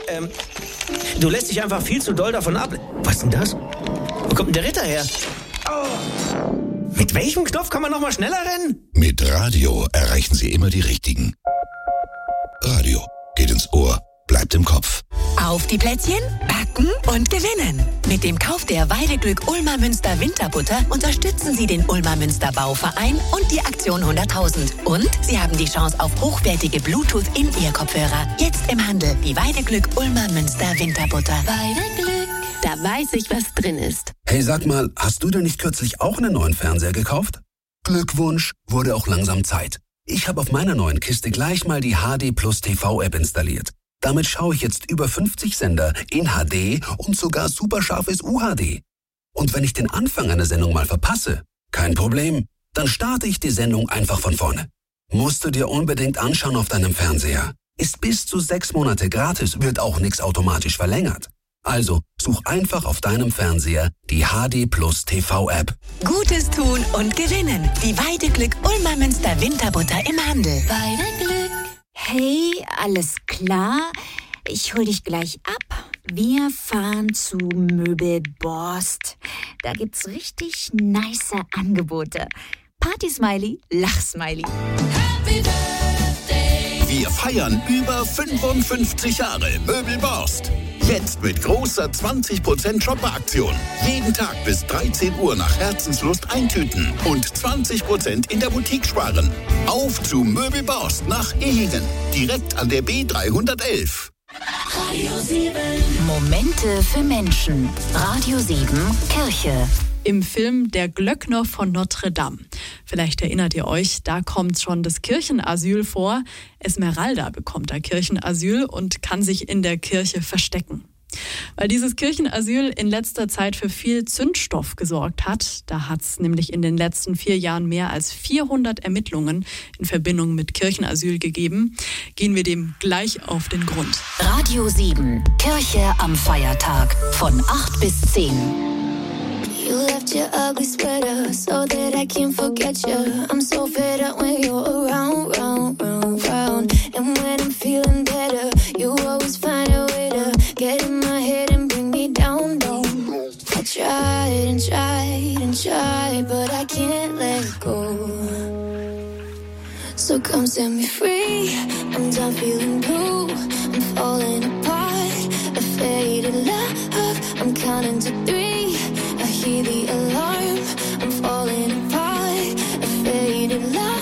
Du lässt dich einfach viel zu doll davon ab. Was ist denn das? Wo kommt denn der Ritter her? Oh. Mit welchem Knopf kann man noch mal schneller rennen? Mit Radio erreichen Sie immer die Richtigen. Radio geht ins Ohr, bleibt im Kopf. Auf die Plätzchen, packen und gewinnen. Mit dem Kauf der Weideglück Ulmer Münster Winterbutter unterstützen Sie den Ulmer Münster Bauverein und die Aktion 100.000. Und Sie haben die Chance auf hochwertige Bluetooth-In-Ear-Kopfhörer. Jetzt im Handel die Weideglück Ulmer Münster Winterbutter. Weideglück, da weiß ich, was drin ist. Hey, sag mal, hast du denn nicht kürzlich auch einen neuen Fernseher gekauft? Glückwunsch, wurde auch langsam Zeit. Ich habe auf meiner neuen Kiste gleich mal die HD Plus TV-App installiert. Damit schaue ich jetzt über 50 Sender in HD und sogar superscharfes UHD. Und wenn ich den Anfang einer Sendung mal verpasse, kein Problem, dann starte ich die Sendung einfach von vorne. Musst du dir unbedingt anschauen auf deinem Fernseher. Ist bis zu 6 Monate gratis, wird auch nichts automatisch verlängert. Also such einfach auf deinem Fernseher die HD Plus TV-App. Gutes tun und gewinnen. Die Weideglück Ulmer Münster Winterbutter im Handel. Weideglück. Hey, alles klar? Ich hol dich gleich ab. Wir fahren zu Möbelborst. Da gibt's richtig nice Angebote. Party-Smiley, Lach-Smiley. Happy Birthday! Wir feiern über 55 Jahre Möbelborst. Jetzt mit großer 20% Shopper-Aktion. Jeden Tag bis 13 Uhr nach Herzenslust eintüten und 20% in der Boutique sparen. Auf zu Möbelborst nach Ehingen. Direkt an der B311. Radio 7. Momente für Menschen. Radio 7 Kirche. Im Film Der Glöckner von Notre Dame. Vielleicht erinnert ihr euch, da kommt schon das Kirchenasyl vor. Esmeralda bekommt da Kirchenasyl und kann sich in der Kirche verstecken. Weil dieses Kirchenasyl in letzter Zeit für viel Zündstoff gesorgt hat. Da hat es nämlich in den letzten 4 Jahren mehr als 400 Ermittlungen in Verbindung mit Kirchenasyl gegeben. Gehen wir dem gleich auf den Grund. Radio 7 Kirche am Feiertag von 8 bis 10. You left your ugly sweater so that I can't forget you. I'm so fed up when you're around, round, round, round. And when I'm feeling better, you always find a way to get in my head and bring me down, down. I tried and tried and tried, but I can't let go. So come set me free. I'm done feeling blue. I'm falling apart. A faded love. I'm counting to 3. I hear the alarm. I'm falling apart. A faded love.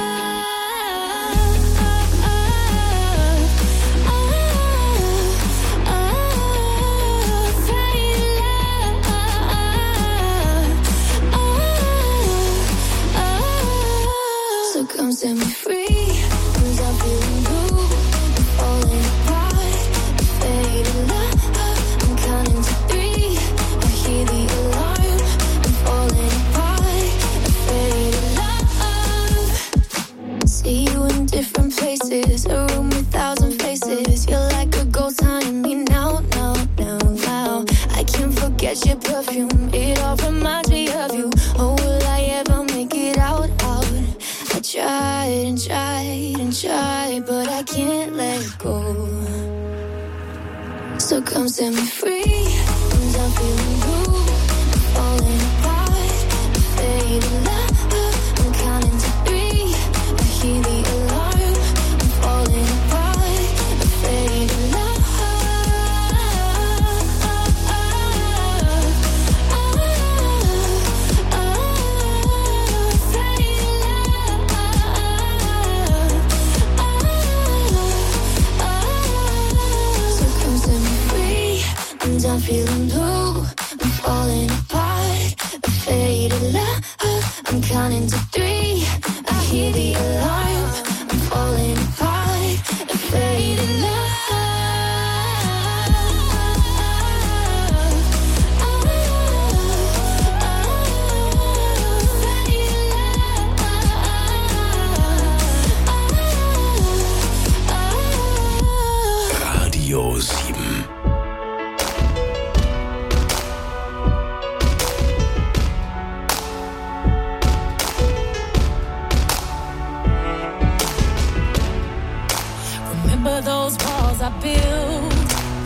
So come set me free. I'm done feeling blue. I'm falling apart. A faded love. I'm counting to 3. I hear the alarm. I'm falling apart. A faded love. See you in different places. A room with 1,000 faces. You're like a ghost haunting me now, now, now, now. I can't forget your perfume. It all reminds me of you. Oh, will I ever make it out, out? I tried and tried and tried, but I can't let go. So come set me free. I'm done feeling blue. I'm falling apart. A faded love. I'm counting to 3. I hear the alarm. I'm falling apart. A faded love. So come set me free. I'm done feeling blue. I'm falling apart. A faded love. I'm counting to 3. I hear the alarm. I'm falling apart. A faded love. Radio 7. Remember those walls I built?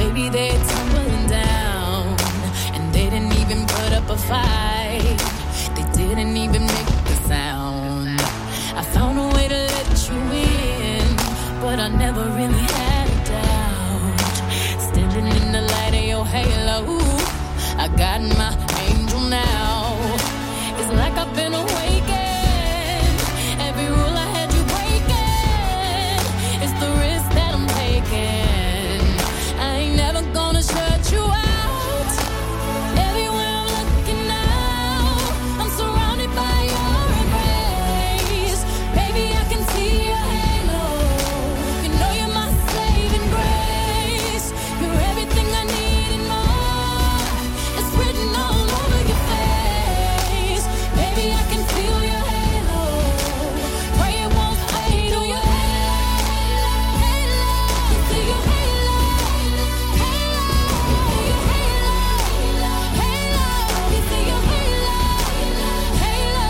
Baby, they're tumbling down, and they didn't even put up a fight. They didn't even make a sound. I found a way to let you in, but I never really had a doubt. Standing in the light of your halo, I got my angel now. It's like I've been awakened. Every rule I had you breaking. It's the risk that I'm taking. I ain't never gonna shut you out. Everywhere I'm looking now, I'm surrounded by your embrace. Baby, I can see your halo. You know you're my saving grace. You're everything I need and more. It's written all over your face. Baby, I can feel your halo. Pray it won't fade. Oh, your halo, halo. See your halo, halo. Your halo, halo. You see your halo, halo.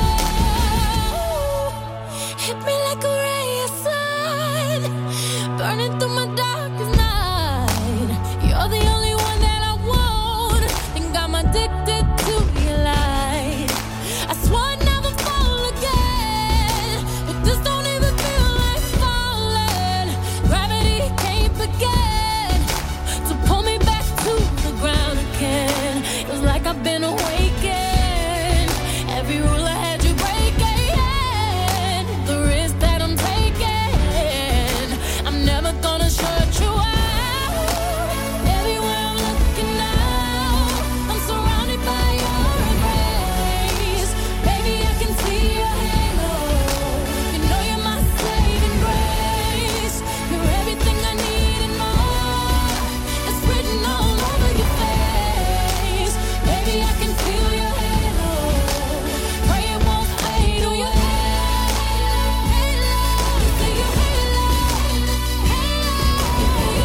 Hit me like a ray of sun, burning through my darkest night. You're the only one that I want. Think I'm addicted to your light. I swore I'd never fall again, but this don't even feel like falling. Gravity can't begin to pull me back to the ground again. It's like I've been awakened. Every rule I had you breaking. The risk that I'm taking. I'm never gonna shut you out. Everywhere I'm looking now, I'm surrounded by your embrace. Baby, I can see your halo. You know you're my saving grace. You're everything I need and more. It's written all over your face. Baby, I can feel your halo. Pray it won't fade. Oh, your halo, halo. You see your halo, halo. You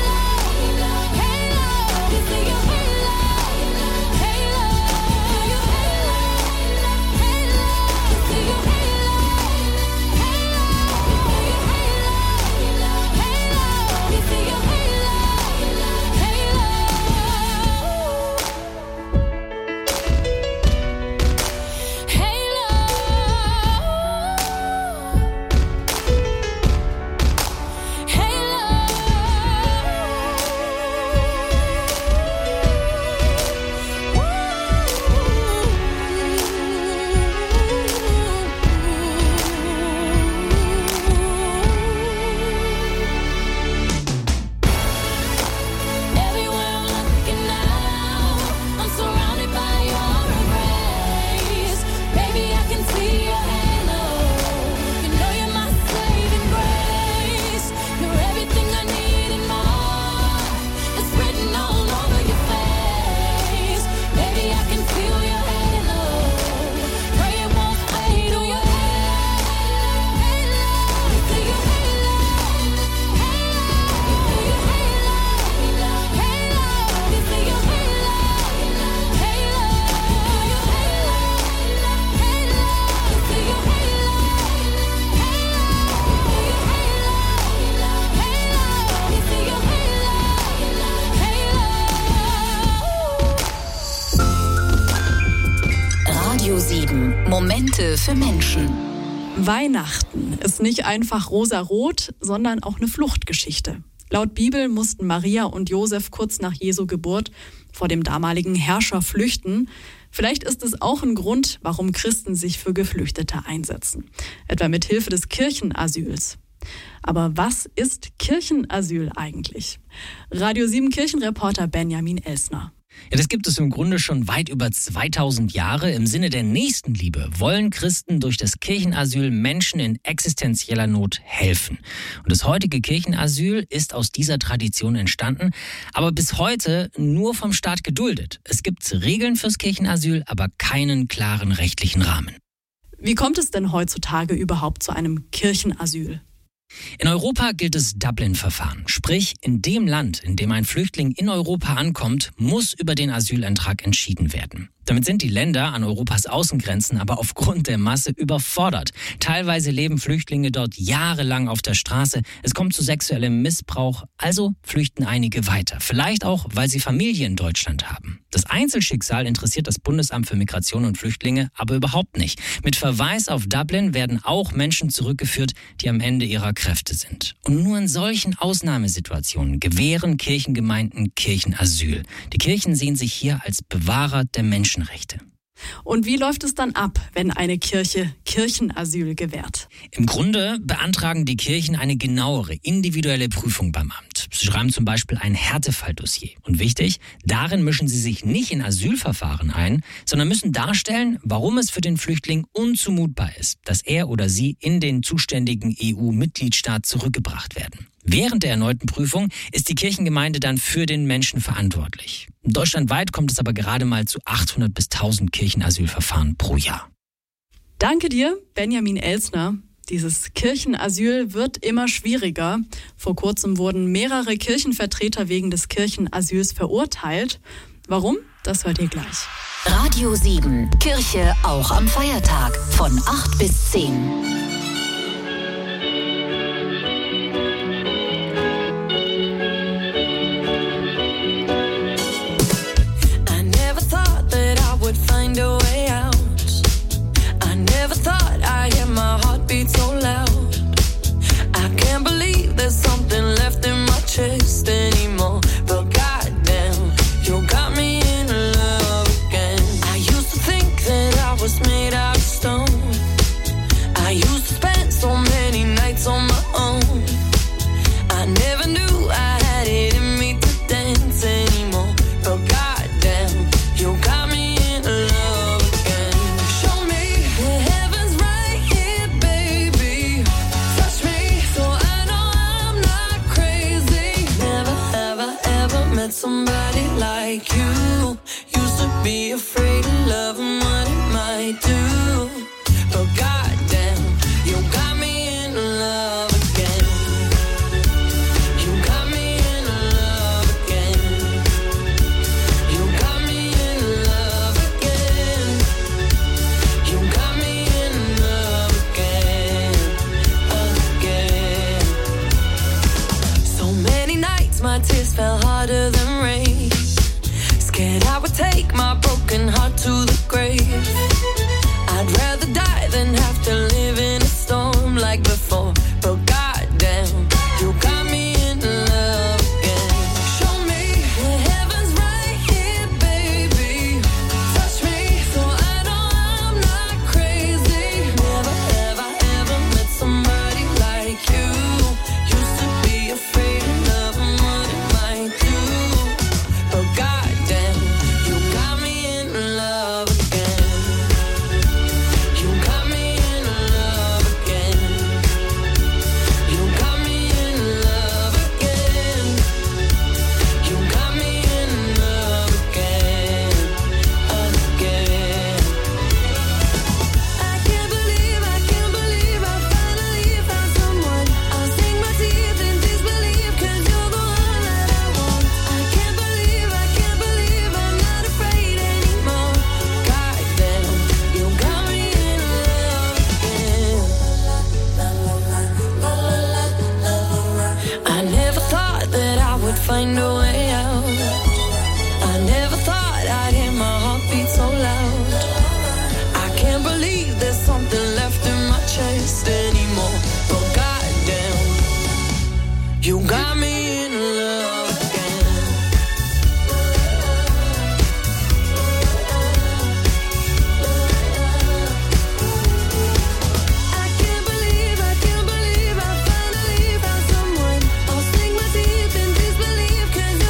see your halo, halo. You see your halo, halo. You see your halo, halo. You see your halo, everywhere I'm looking now, I'm surrounded by your embrace. Baby, I can see your halo. You know you're my saving grace. You're everything I need and more. It's written all over your face. Baby, I can feel your halo. Pray it won't fade. Oh, your halo, halo. You see your halo, halo. You see your halo, halo. Your halo, halo. You see your halo, halo. Your halo, halo. You see your halo, halo. Radio 7. Momente für Menschen. Weihnachten ist nicht einfach rosarot, sondern auch eine Fluchtgeschichte. Laut Bibel mussten Maria und Josef kurz nach Jesu Geburt vor dem damaligen Herrscher flüchten. Vielleicht ist es auch ein Grund, warum Christen sich für Geflüchtete einsetzen. Etwa mit Hilfe des Kirchenasyls. Aber was ist Kirchenasyl eigentlich? Radio 7 Kirchenreporter Benjamin Elsner. Ja, das gibt es im Grunde schon weit über 2000 Jahre. Im Sinne der Nächstenliebe wollen Christen durch das Kirchenasyl Menschen in existenzieller Not helfen. Und das heutige Kirchenasyl ist aus dieser Tradition entstanden, aber bis heute nur vom Staat geduldet. Es gibt Regeln fürs Kirchenasyl, aber keinen klaren rechtlichen Rahmen. Wie kommt es denn heutzutage überhaupt zu einem Kirchenasyl? In Europa gilt das Dublin-Verfahren. Sprich, in dem Land, in dem ein Flüchtling in Europa ankommt, muss über den Asylantrag entschieden werden. Damit sind die Länder an Europas Außengrenzen aber aufgrund der Masse überfordert. Teilweise leben Flüchtlinge dort jahrelang auf der Straße. Es kommt zu sexuellem Missbrauch, also flüchten einige weiter. Vielleicht auch, weil sie Familie in Deutschland haben. Das Einzelschicksal interessiert das Bundesamt für Migration und Flüchtlinge aber überhaupt nicht. Mit Verweis auf Dublin werden auch Menschen zurückgeführt, die am Ende ihrer Kräfte sind. Und nur in solchen Ausnahmesituationen gewähren Kirchengemeinden Kirchenasyl. Die Kirchen sehen sich hier als Bewahrer der Menschenrechte. Und wie läuft es dann ab, wenn eine Kirche Kirchenasyl gewährt? Im Grunde beantragen die Kirchen eine genauere, individuelle Prüfung beim Amt. Sie schreiben zum Beispiel ein Härtefalldossier. Und wichtig, darin mischen sie sich nicht in Asylverfahren ein, sondern müssen darstellen, warum es für den Flüchtling unzumutbar ist, dass er oder sie in den zuständigen EU-Mitgliedstaat zurückgebracht werden. Während der erneuten Prüfung ist die Kirchengemeinde dann für den Menschen verantwortlich. Deutschlandweit kommt es aber gerade mal zu 800 bis 1000 Kirchenasylverfahren pro Jahr. Danke dir, Benjamin Elsner. Dieses Kirchenasyl wird immer schwieriger. Vor kurzem wurden mehrere Kirchenvertreter wegen des Kirchenasyls verurteilt. Warum? Das hört ihr gleich. Radio 7, Kirche auch am Feiertag von 8 bis 10. Find a way out. I never thought I'd hear my heartbeat so loud. I can't believe there's something left in my chest anymore. But goddamn, you got me in love again. I used to think that I was made out of stone. I used to spend so many nights on my own. I never knew I had it in me to dance anymore. But goddamn, you got me. Somebody like you used to be afraid of love and what it might do. But goddamn, you got me in love again. You got me in love again. You got me in love again. You got me in love again, again. So many nights my tears fell harder than rain. Scared I would take my broken heart to the grave. I'd rather die than have to live in a storm like before. But goddamn, you got me in love again. Show me the heavens right here, baby. Touch me so I know I'm not crazy. Never have I ever met somebody like you. Used to be afraid of love and what it might do. But goddamn, you got me in love again. You got me in love again. You got me in love again. You got me in love again, again. I can't believe I finally found someone. I'll sink my teeth in disbelief 'cause you're the one that I want. I can't believe I'm not afraid anymore. Goddamn, you got me in love again. I never thought that I would find a way out. I never thought I'd hear my heartbeat so loud. I can't believe there's something left in my chest anymore. But goddamn, you got me in love again. I can't believe I finally found someone. I'll sink my teeth in disbelief 'cause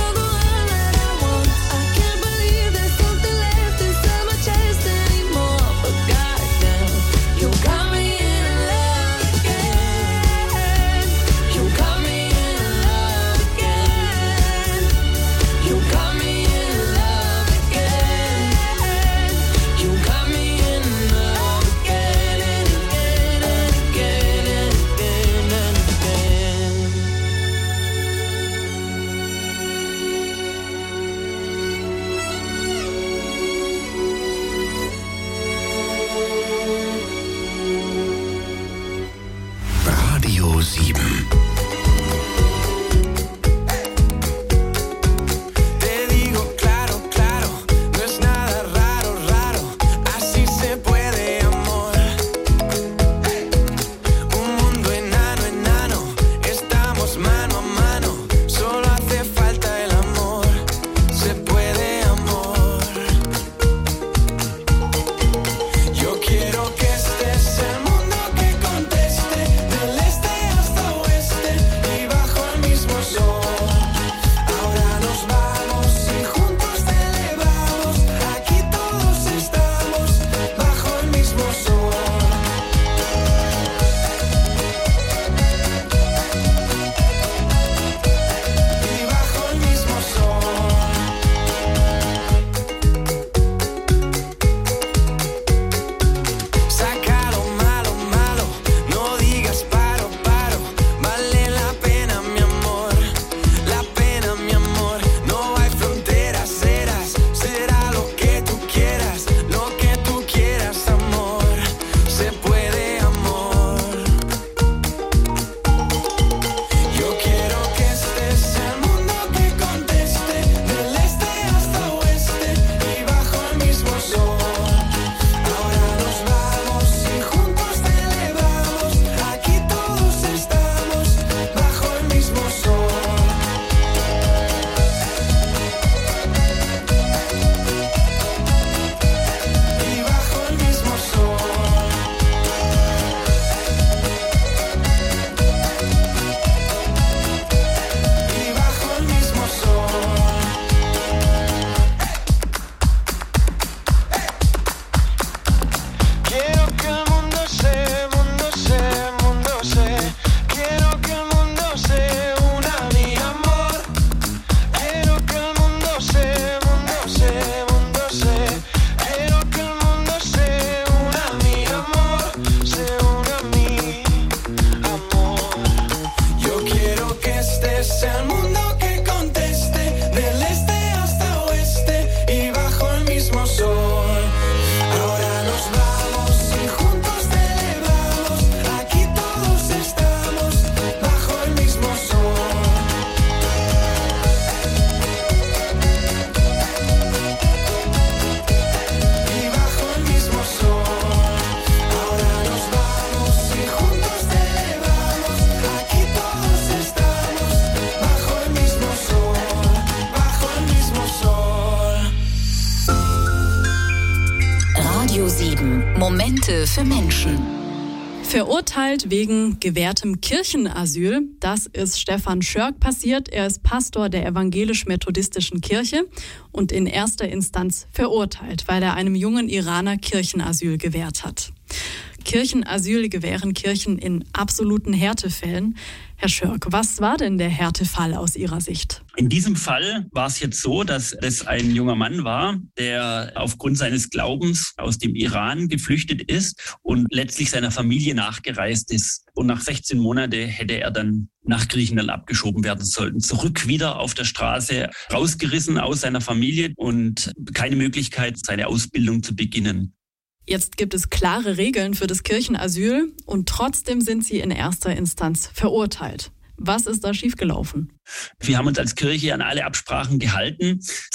Momente für Menschen. Verurteilt wegen gewährtem Kirchenasyl. Das ist Stefan Schörk passiert. Er ist Pastor der evangelisch-methodistischen Kirche und in erster Instanz verurteilt, weil er einem jungen Iraner Kirchenasyl gewährt hat. Kirchenasyl gewähren Kirchen in absoluten Härtefällen. Herr Schörk, was war denn der Härtefall aus Ihrer Sicht? In diesem Fall war es jetzt so, dass es ein junger Mann war, der aufgrund seines Glaubens aus dem Iran geflüchtet ist und letztlich seiner Familie nachgereist ist. Und nach 16 Monaten hätte er dann nach Griechenland abgeschoben werden sollen. Zurück wieder auf der Straße, rausgerissen aus seiner Familie und keine Möglichkeit, seine Ausbildung zu beginnen. Jetzt gibt es klare Regeln für das Kirchenasyl und trotzdem sind Sie in erster Instanz verurteilt. Was ist da schiefgelaufen? Wir haben uns als Kirche an alle Absprachen gehalten.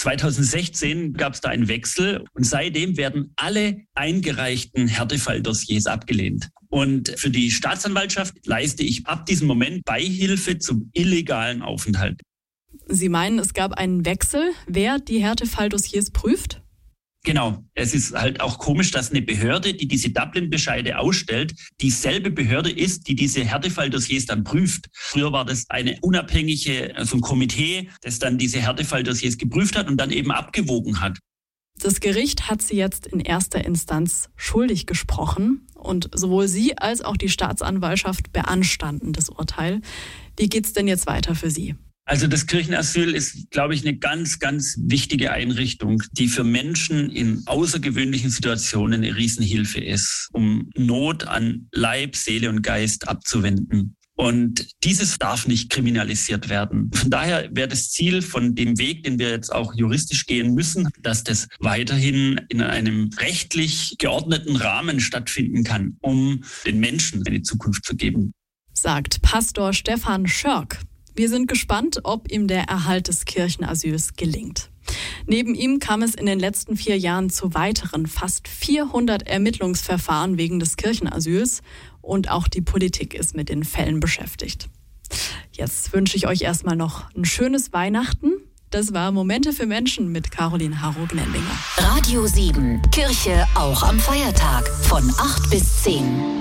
2016 gab es da einen Wechsel und seitdem werden alle eingereichten Härtefalldossiers abgelehnt. Und für die Staatsanwaltschaft leiste ich ab diesem Moment Beihilfe zum illegalen Aufenthalt. Sie meinen, es gab einen Wechsel, wer die Härtefalldossiers prüft? Genau. Es ist halt auch komisch, dass eine Behörde, die diese Dublin-Bescheide ausstellt, dieselbe Behörde ist, die diese Härtefalldossiers dann prüft. Früher war das eine unabhängige, ein Komitee, das dann diese Härtefalldossiers geprüft hat und dann eben abgewogen hat. Das Gericht hat Sie jetzt in erster Instanz schuldig gesprochen und sowohl Sie als auch die Staatsanwaltschaft beanstanden das Urteil. Wie geht's denn jetzt weiter für Sie? Also das Kirchenasyl ist, glaube ich, eine ganz, ganz wichtige Einrichtung, die für Menschen in außergewöhnlichen Situationen eine Riesenhilfe ist, um Not an Leib, Seele und Geist abzuwenden. Und dieses darf nicht kriminalisiert werden. Von daher wäre das Ziel von dem Weg, den wir jetzt auch juristisch gehen müssen, dass das weiterhin in einem rechtlich geordneten Rahmen stattfinden kann, um den Menschen eine Zukunft zu geben. Sagt Pastor Stefan Schörk. Wir sind gespannt, ob ihm der Erhalt des Kirchenasyls gelingt. Neben ihm kam es in den letzten 4 Jahren zu weiteren fast 400 Ermittlungsverfahren wegen des Kirchenasyls und auch die Politik ist mit den Fällen beschäftigt. Jetzt wünsche ich euch erstmal noch ein schönes Weihnachten. Das war Momente für Menschen mit Caroline Harro-Gnendinger. Radio 7, Kirche auch am Feiertag von 8 bis 10.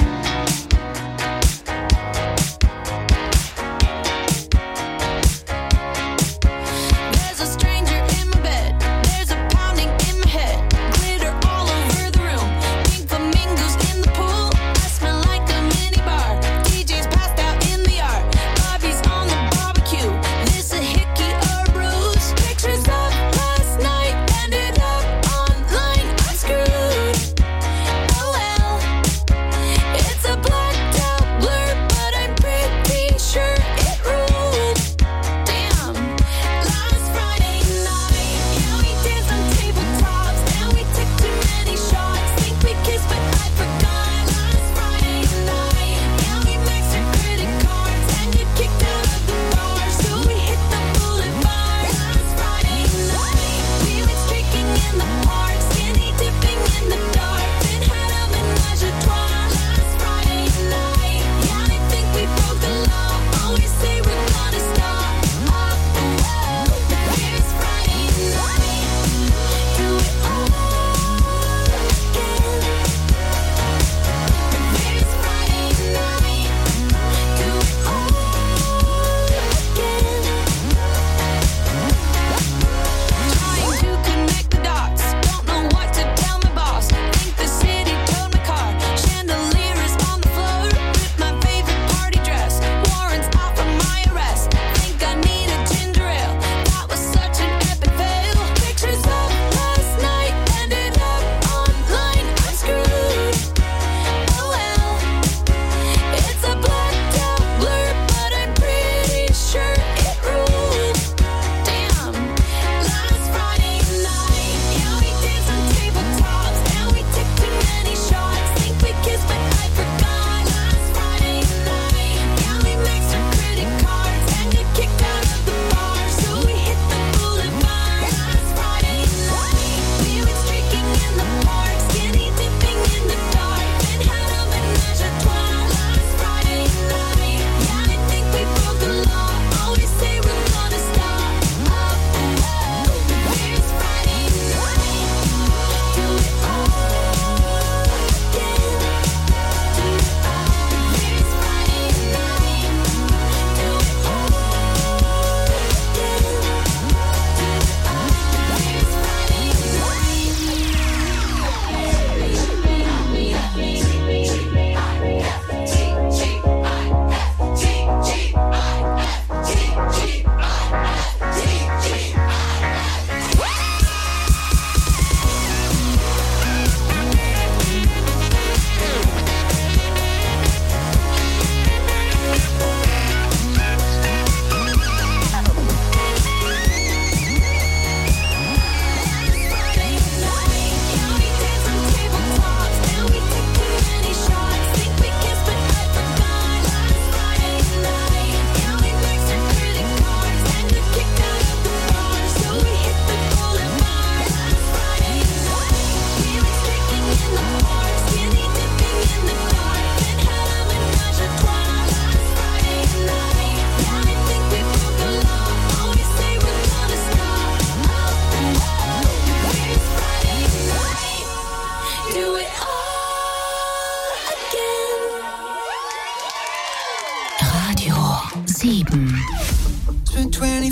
It's a black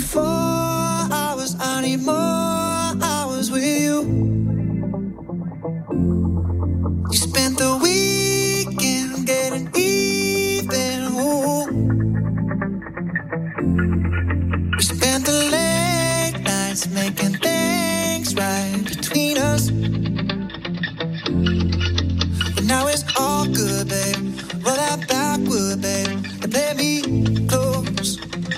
24 hours, I need more hours with you. You spent the weekend getting even. Ooh. We spent the late nights making things right between us. But now it's all good, babe. Roll that backward, babe, and play me close.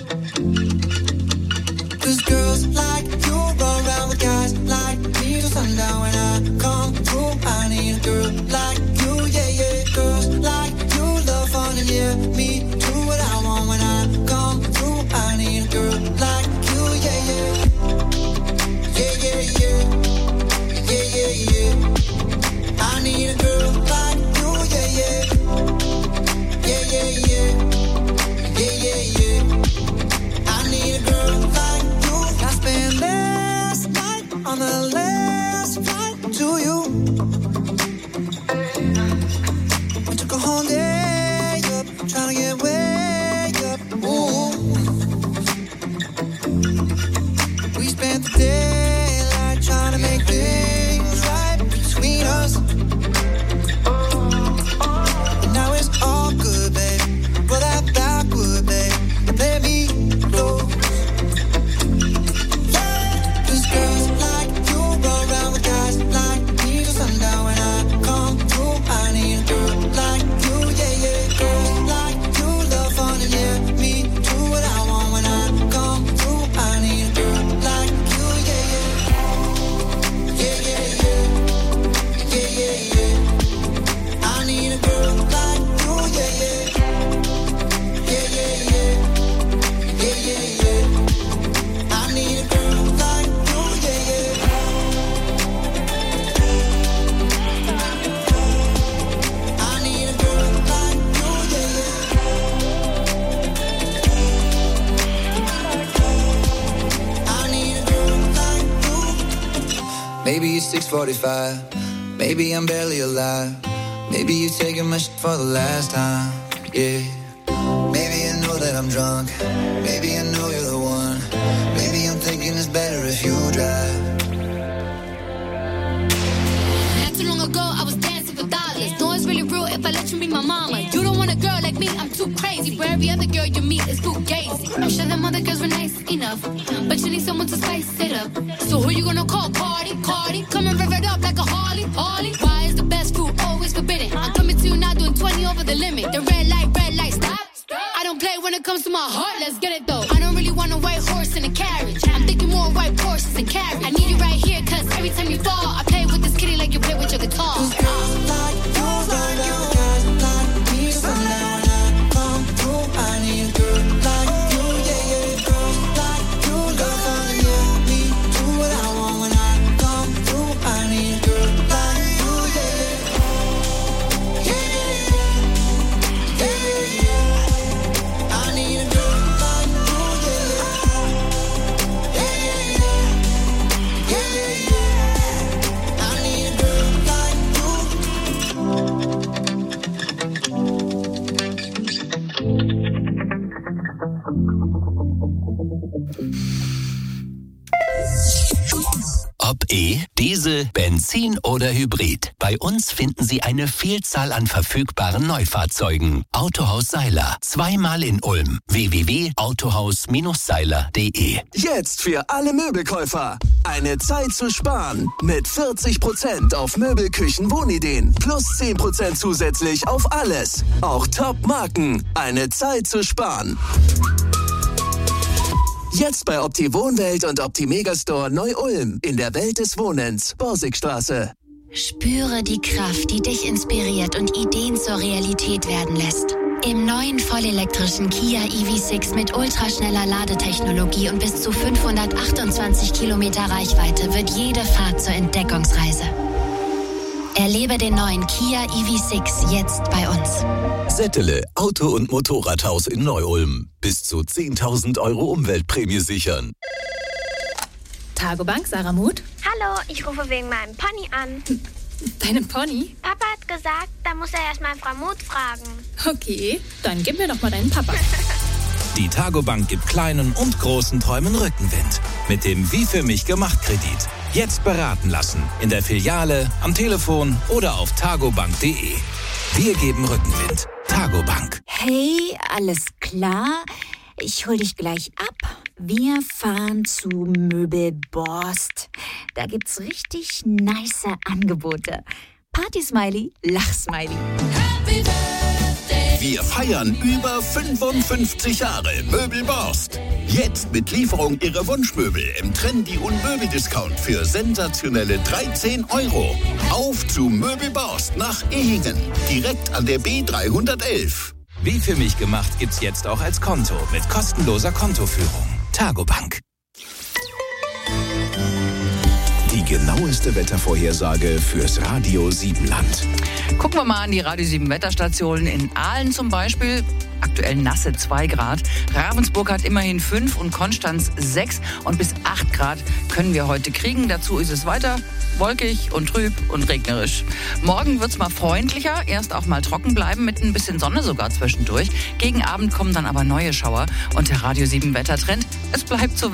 'Cause girls like you run around with guys like me till sundown. When I come through, I need a girl like you, yeah, yeah. Girls like you love fun and yeah, me do what I want. When I come through, I need a girl like you, yeah, yeah. Yeah, yeah, yeah. Yeah, yeah, yeah. I need a girl like you, yeah, yeah. Yeah, yeah, yeah. Yeah, yeah, yeah. I need a girl like you. I spent last night on the last flight to you. We took a whole day up, trying to get way up. Ooh. We spent the daylight trying to make things right between us. And now it's all good, babe. Roll that backward, babe, and play me close. Cause girls like you run around with guys like me till sundown. When I come through, I need a girl like you, yeah, yeah. Girls like you love fun and yeah, me do what I want. When I come through, I need a girl like you, yeah, yeah. Yeah, yeah, yeah. Yeah, yeah, yeah. I need a girl like you, yeah, yeah. Yeah, yeah, yeah. Yeah, yeah, yeah. I need a girl like you, yeah, yeah. I need a girl like you, yeah, yeah. I need a girl like you. Maybe it's 6:45. Maybe I'm barely alive. Maybe you're taking my shit for the last time. Yeah. Maybe I know that I'm drunk. Maybe I know you're the one. Maybe I'm thinking it's better if you drive. Not too long ago, I was dancing for dollars. No, it's really real if I let you be my mama. You don't want a girl like me, I'm too crazy. Where every other girl you meet is too gazy. I'm sure them other girls were nice enough, but you need someone to spice it up. So who you gonna call? Cardi, Cardi. Come and rev it up like a Harley, Harley. Why is the best food always forbidden? I'm coming to you now doing 20 over the limit. The red light, stop. I don't play when it comes to my heart, let's get it though. I don't really want a white horse in a carriage. I'm thinking more white horses and carriage. I need you right here, cause every time you fall, I play with this kitty like you play with your guitar. Cause girls like you run around with guys like me till sundown. When I come through, I need a girl like you, yeah, yeah. Girls like you love fun and yeah, me do what I want. When I come through, I need a girl like you, yeah, yeah. Yeah, yeah, yeah. Yeah, yeah, yeah. I need a girl like you, yeah, yeah. Yeah, yeah, yeah. Yeah, yeah, yeah. I need a girl like you. Ob E, Diesel, Benzin oder Hybrid. Bei uns finden Sie eine Vielzahl an verfügbaren Neufahrzeugen. Autohaus Seiler. Zweimal in Ulm. www.autohaus-seiler.de. Jetzt für alle Möbelkäufer. Eine Zeit zu sparen. Mit 40% auf Möbel, Küchen, Wohnideen. Plus 10% zusätzlich auf alles. Auch Top-Marken. Eine Zeit zu sparen. Jetzt bei Opti Wohnwelt und Opti Megastore Neu-Ulm. In der Welt des Wohnens. Borsigstraße. Spüre die Kraft, die dich inspiriert und Ideen zur Realität werden lässt. Im neuen vollelektrischen Kia EV6 mit ultraschneller Ladetechnologie und bis zu 528 Kilometer Reichweite wird jede Fahrt zur Entdeckungsreise. Erlebe den neuen Kia EV6 jetzt bei uns. Settele, Auto- und Motorradhaus in Neu-Ulm. Bis zu 10.000 Euro Umweltprämie sichern. Targobank, Sarah Muth. Hallo, ich rufe wegen meinem Pony an. Deinem Pony? Papa hat gesagt, da muss er erstmal Frau Muth fragen. Okay, dann gib mir doch mal deinen Papa. Die Targobank gibt kleinen und großen Träumen Rückenwind. Mit dem Wie für mich gemacht Kredit. Jetzt beraten lassen. In der Filiale, am Telefon oder auf targobank.de. Wir geben Rückenwind. Targobank. Hey, alles klar? Ich hol dich gleich ab. Wir fahren zu Möbelborst. Da gibt's richtig nice Angebote. Party-Smiley, Lach-Smiley. Wir feiern über 55 Jahre Möbelborst. Jetzt mit Lieferung Ihrer Wunschmöbel im Trendy- und Möbeldiscount für sensationelle 13 €. Auf zu Möbelborst nach Ehingen. Direkt an der B311. Wie für mich gemacht gibt's jetzt auch als Konto mit kostenloser Kontoführung. Targobank. Die genaueste Wettervorhersage fürs Radio Siebenland. Gucken wir mal an die Radio 7 Wetterstationen. In Aalen zum Beispiel, aktuell nasse 2 Grad. Ravensburg hat immerhin 5 und Konstanz 6. Und bis 8 Grad können wir heute kriegen. Dazu ist es weiter wolkig und trüb und regnerisch. Morgen wird's mal freundlicher, erst auch mal trocken bleiben, mit ein bisschen Sonne sogar zwischendurch. Gegen Abend kommen dann aber neue Schauer. Und der Radio 7 Wettertrend, es bleibt so